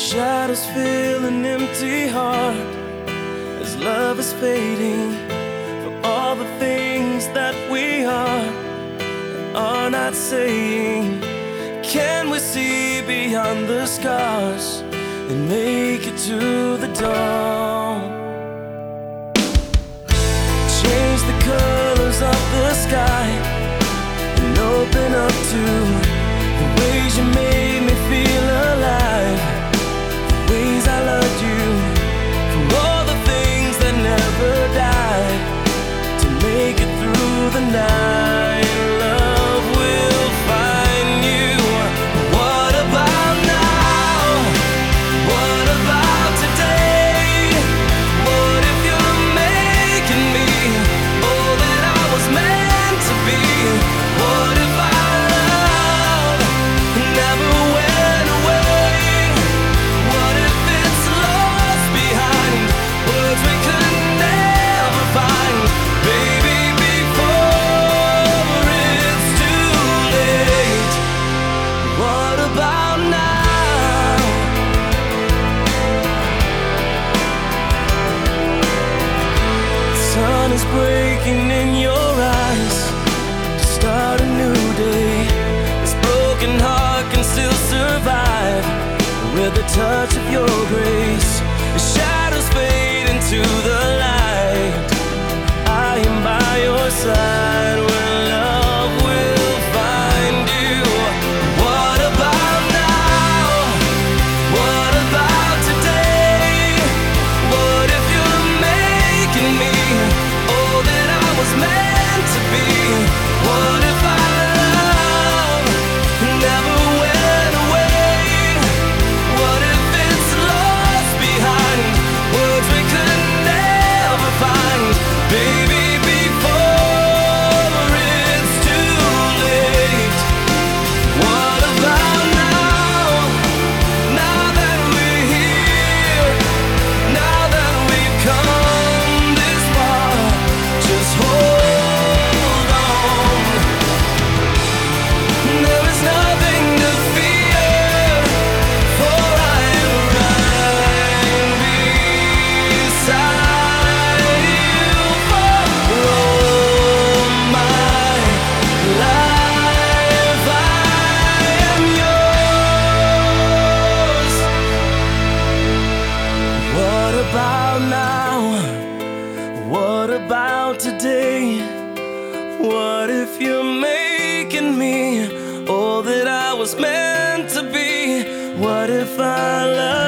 Shadows fill an empty heart as love is fading. For all the things that we are not saying. Can we see beyond the scars and make it to the dawn? Change the colors of the sky and open up to the ways you made me feel alive, the ways I loved you, for all the things that never died, to make it through the night. Love will find you. What about now? What about today? What if you're making me all that I was meant to be? What if our love never went away? What if it's lost behind words we could never find? Baby, before it's too late. What about now? The sun is breaking in your eyes to start a new day. This broken heart can still survive with the touch of your grace. The shadows fade into the light. I am by your side when love will find you. What about now? What about today? What if you're making me all that I was meant to be? What if our love never went away? What if it's lost behind words we could never find? Baby, before it's too late. What about now? Now that we're here, now that we've come this far, just hold on. There is nothing to fear, for I am right beside you for all my life. I am yours. What about now? What about today? What if you're making me all that I was meant to be? What if I love